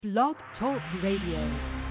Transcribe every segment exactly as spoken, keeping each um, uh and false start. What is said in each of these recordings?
Blog Talk Radio.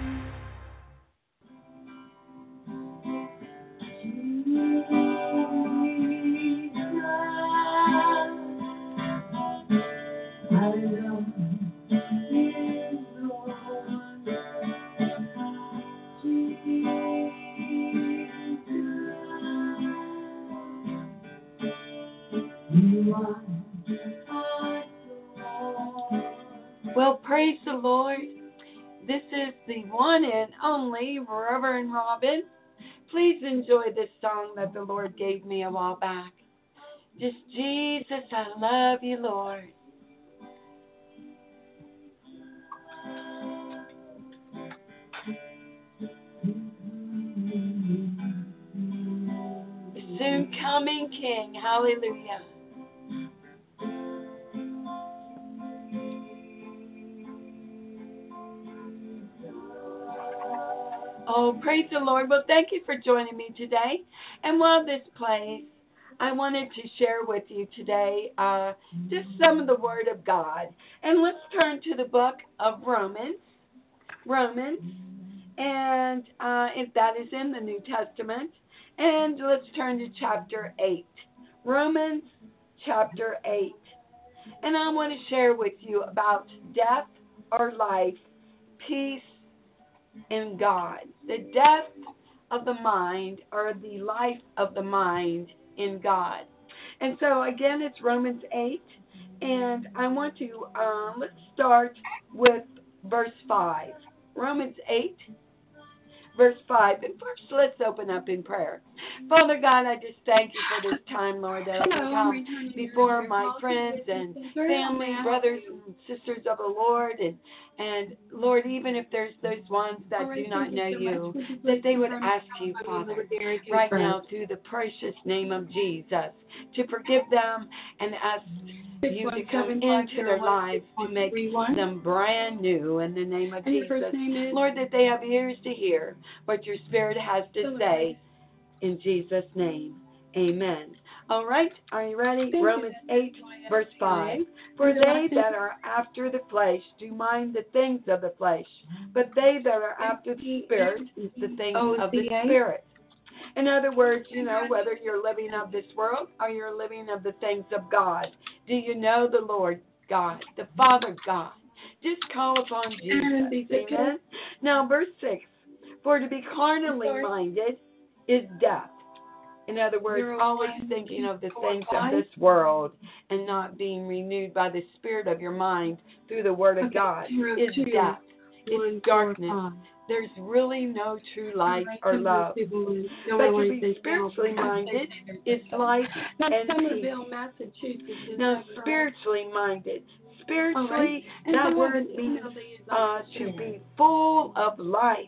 Well, praise the Lord. This is the one and only Reverend Robin. Please enjoy this song that the Lord gave me a while back. Just, Jesus, I love you, Lord. The soon coming King. Hallelujah. Oh, praise the Lord. Well, thank you for joining me today. And while this plays, I wanted to share with you today uh, just some of the Word of God. And let's turn to the book of Romans. Romans. And uh, if that is in the New Testament. And let's turn to chapter eight. Romans chapter eight. And I want to share with you about death or life, peace, in God, the death of the mind or the life of the mind in God. And so again, it's Romans eight, and I want to um, let's start with verse five. Romans eight, verse five. And first, let's open up in prayer. Father God, I just thank you for this time, Lord, that I can come before my friends and family, brothers and sisters of the Lord, and And, Lord, even if there's those ones that do not know you, that they would ask you, Father, right now through the precious name of Jesus, to forgive them and ask you to come into their lives to make them brand new in the name of Jesus. Lord, that they have ears to hear what your Spirit has to say in Jesus' name. Amen. All right, are you ready? Thank Romans eight, verse five. For they that are after the flesh do mind the things of the flesh, but they that are after the Spirit, the things of the Spirit. In other words, you know, whether you're living of this world or you're living of the things of God. Do you know the Lord God, the Father God? Just call upon Jesus. Amen. Now, verse six. For to be carnally minded is death. In other words, always thinking of the things of this world and not being renewed by the spirit of your mind through the Word of God is death. It's darkness. There's really no true light or love. But to be spiritually minded is life and peace. Now, spiritually minded. Spiritually, that word means uh, to be full of life,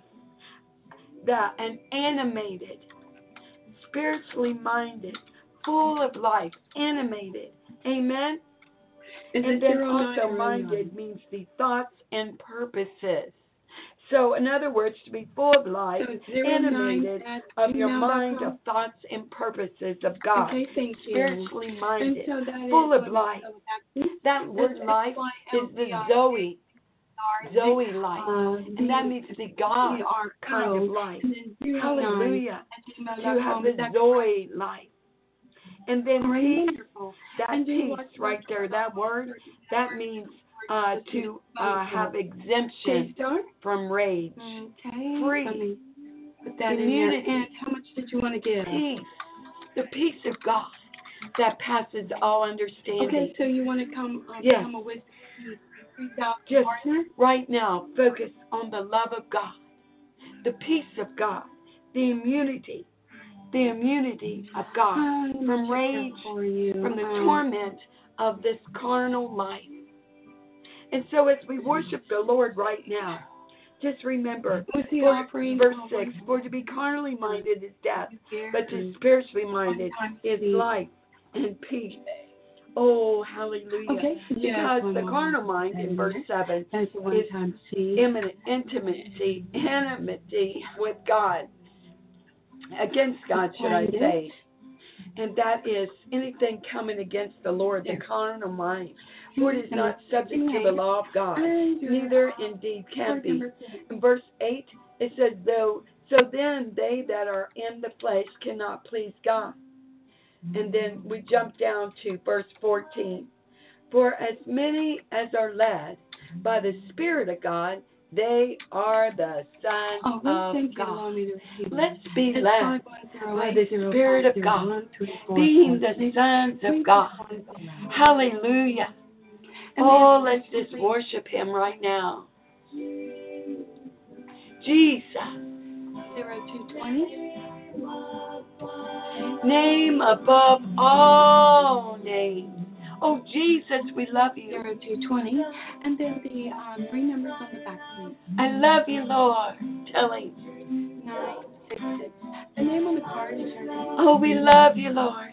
that and animated. Spiritually minded, full of life, animated. Amen? Is and then also minded means the thoughts and purposes. So, in other words, to be full of life, so animated of your mind, of thoughts and purposes of God. Okay, thank you. Spiritually minded, so full of life. That word life is the Zoe. Zoe life, uh, and that means the God kind of life. Hallelujah. You have the Zoe life. And then peace, that peace right there, that word, that means uh, to uh, have exemption from rage. Free. Put that in there. And how much did you want to give? Peace. The peace of God that passes all understanding. Okay, so you want to come, um, yes. come with Just right now, focus on the love of God, the peace of God, the immunity, the immunity of God from rage, from the torment of this carnal life. And so as we worship the Lord right now, just remember, for, verse six, for to be carnally minded is death, but to be spiritually minded is life and peace. Oh, hallelujah. Okay. Because yeah, the carnal mind in verse seven is imminent, intimacy, enmity with God. Against God, should I say. And that is anything coming against the Lord, the carnal mind. For it is not subject to the law of God, neither indeed can be. In verse eight, it says, though, so then they that are in the flesh cannot please God. And then we jump down to verse fourteen. For as many as are led by the Spirit of God, they are the sons oh, of God. Let's be it's led by the Spirit of God, being the sons of God. Hallelujah. Oh, let's just worship Him right now. Jesus. zero two twenty. Name above all names. Oh, Jesus, we love you. zero two twenty. And then the um, three numbers on the back, please. I love you, Lord. Tell Him. nine six six. The name on the card is your name. Oh, we love you, Lord.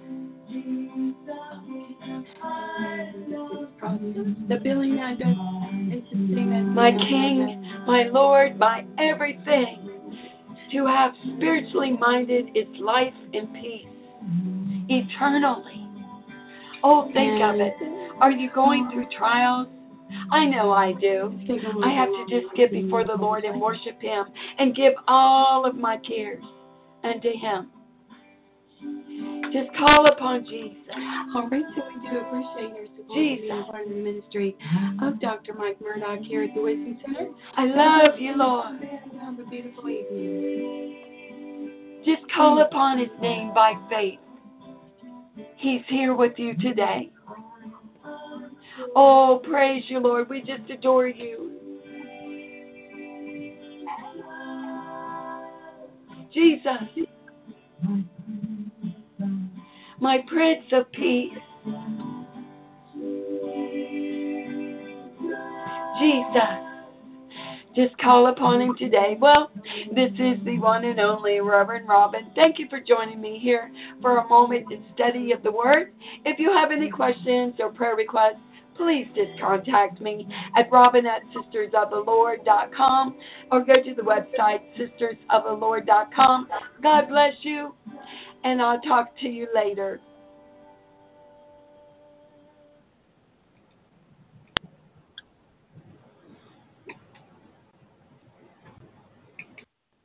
The billing address is the same as my King, my Lord, my everything. To have spiritually minded is life and peace, eternally. Oh, think of it. Are you going through trials? I know I do. I have to just get before the Lord and worship Him and give all of my cares unto Him. Just call upon Jesus. All right, so we do appreciate your support Jesus. and being part of the ministry of Doctor Mike Murdock here at the Wisdom Center. I love you, Lord. Have a beautiful evening. Just call upon His name by faith. He's here with you today. Oh, praise you, Lord. We just adore you. Jesus, my Prince of Peace. Jesus, just call upon Him today. Well, this is the one and only Reverend Robin. Thank you for joining me here for a moment in study of the Word. If you have any questions or prayer requests, please just contact me at robin at sisters of the lord dot com or go to the website sisters of the lord dot com. God bless you, and I'll talk to you later.